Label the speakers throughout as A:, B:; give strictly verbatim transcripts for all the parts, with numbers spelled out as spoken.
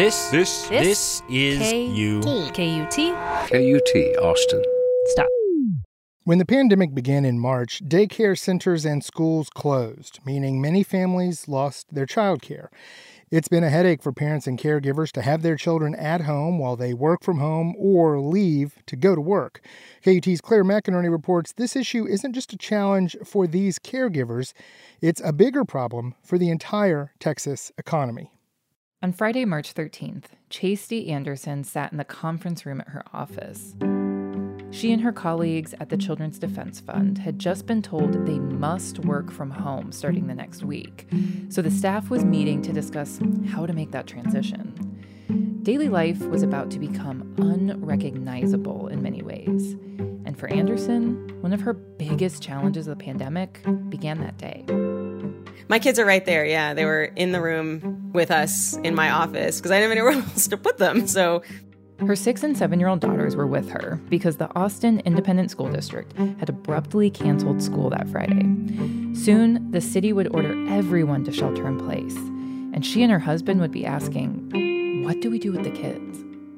A: This, this,
B: This
A: this is
B: K-
A: you.
B: K U T.
C: K U T, Austin.
B: Stop.
D: When the pandemic began in March, daycare centers and schools closed, meaning many families lost their childcare. It's been a headache for parents and caregivers to have their children at home while they work from home or leave to go to work. K U T's Claire McInerney reports this issue isn't just a challenge for these caregivers, it's a bigger problem for the entire Texas economy.
E: On Friday, March thirteenth, Chasty Anderson sat in the conference room at her office. She and her colleagues at the Children's Defense Fund had just been told they must work from home starting the next week. So the staff was meeting to discuss how to make that transition. Daily life was about to become unrecognizable in many ways. And for Anderson, one of her biggest challenges of the pandemic began that day.
F: My kids are right there, yeah. They were in the room with us in my office because I didn't have anywhere else to put them, so...
E: Her six- and seven-year-old daughters were with her because the Austin Independent School District had abruptly canceled school that Friday. Soon, the city would order everyone to shelter in place, and she and her husband would be asking, what do we do with the kids?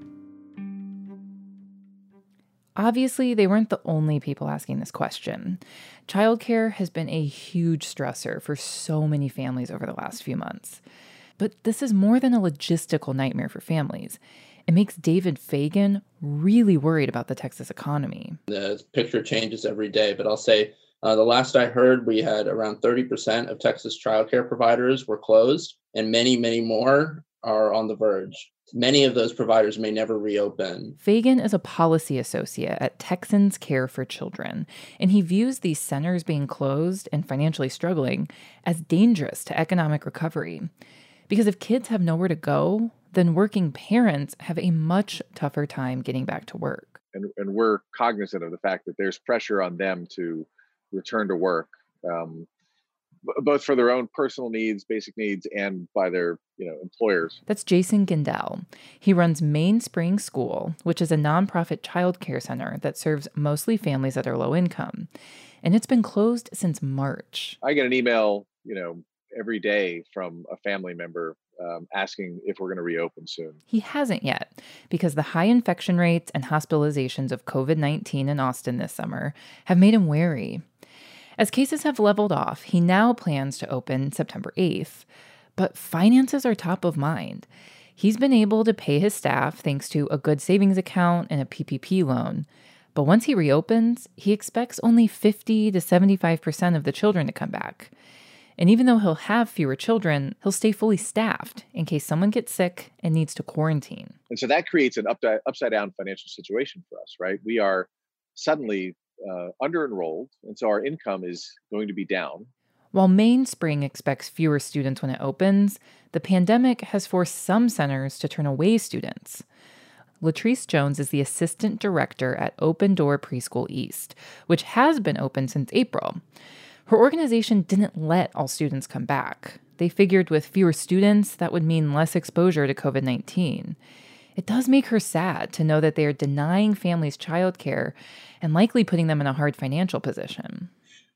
E: Obviously, they weren't the only people asking this question. Childcare has been a huge stressor for so many families over the last few months. But this is more than a logistical nightmare for families. It makes David Fagan really worried about the Texas economy.
G: The picture changes every day, but I'll say uh, the last I heard, we had around thirty percent of Texas childcare providers were closed, and many, many more are on the verge. Many of those providers may never reopen.
E: Fagan is a policy associate at Texans Care for Children, and he views these centers being closed and financially struggling as dangerous to economic recovery. Because if kids have nowhere to go, then working parents have a much tougher time getting back to work.
H: And, and we're cognizant of the fact that there's pressure on them to return to work, um, b- both for their own personal needs, basic needs, and by their you know employers.
E: That's Jason Gindell. He runs Mainspring School, which is a nonprofit child care center that serves mostly families that are low income. And it's been closed since March.
H: I get an email, you know, every day from a family member Um, asking if we're going to reopen soon.
E: He hasn't yet, because the high infection rates and hospitalizations of covid nineteen in Austin this summer have made him wary. As cases have leveled off, he now plans to open September eighth, but finances are top of mind. He's been able to pay his staff thanks to a good savings account and a P P P loan. But once he reopens, he expects only fifty to seventy-five percent of the children to come back. And even though he'll have fewer children, he'll stay fully staffed in case someone gets sick and needs to quarantine.
H: And so that creates an up- upside down financial situation for us, right? We are suddenly uh, under-enrolled, and so our income is going to be down.
E: While Mainspring expects fewer students when it opens, the pandemic has forced some centers to turn away students. Latrice Jones is the assistant director at Open Door Preschool East, which has been open since April. Her organization didn't let all students come back. They figured with fewer students, that would mean less exposure to covid nineteen. It does make her sad to know that they are denying families childcare and likely putting them in a hard financial position.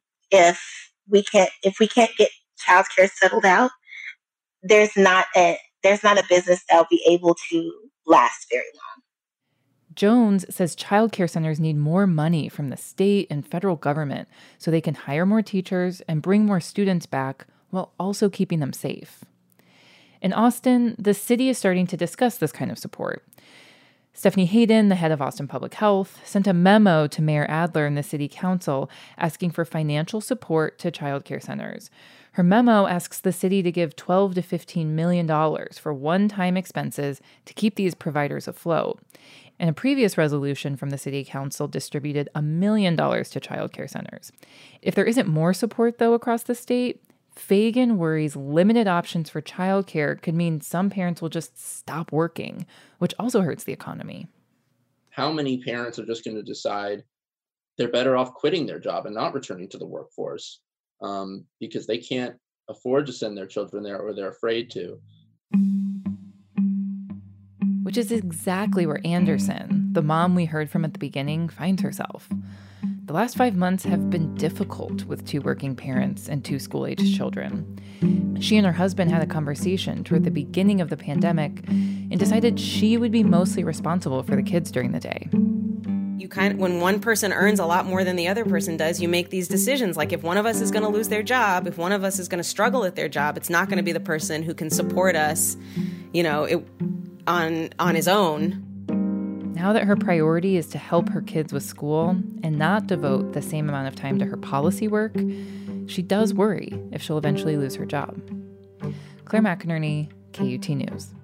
I: If we can't, if we can't get childcare settled out, there's not a there's not a business that will be able to last very long.
E: Jones says child care centers need more money from the state and federal government so they can hire more teachers and bring more students back while also keeping them safe. In Austin, the city is starting to discuss this kind of support. Stephanie Hayden, the head of Austin Public Health, sent a memo to Mayor Adler and the city council asking for financial support to child care centers. Her memo asks the city to give twelve to fifteen million dollars for one-time expenses to keep these providers afloat. And a previous resolution from the city council distributed a million dollars to child care centers. If there isn't more support, though, across the state, Fagan worries limited options for child care could mean some parents will just stop working, which also hurts the economy.
G: How many parents are just going to decide they're better off quitting their job and not returning to the workforce um, because they can't afford to send their children there or they're afraid to?
E: Which is exactly where Anderson, the mom we heard from at the beginning, finds herself. The last five months have been difficult with two working parents and two school-aged children. She and her husband had a conversation toward the beginning of the pandemic, and decided she would be mostly responsible for the kids during the day.
F: You kind of, when one person earns a lot more than the other person does, you make these decisions. Like if one of us is going to lose their job, if one of us is going to struggle at their job, it's not going to be the person who can support us, you know, it, on on his own.
E: Now that her priority is to help her kids with school and not devote the same amount of time to her policy work, she does worry if she'll eventually lose her job. Claire McInerney, K U T News.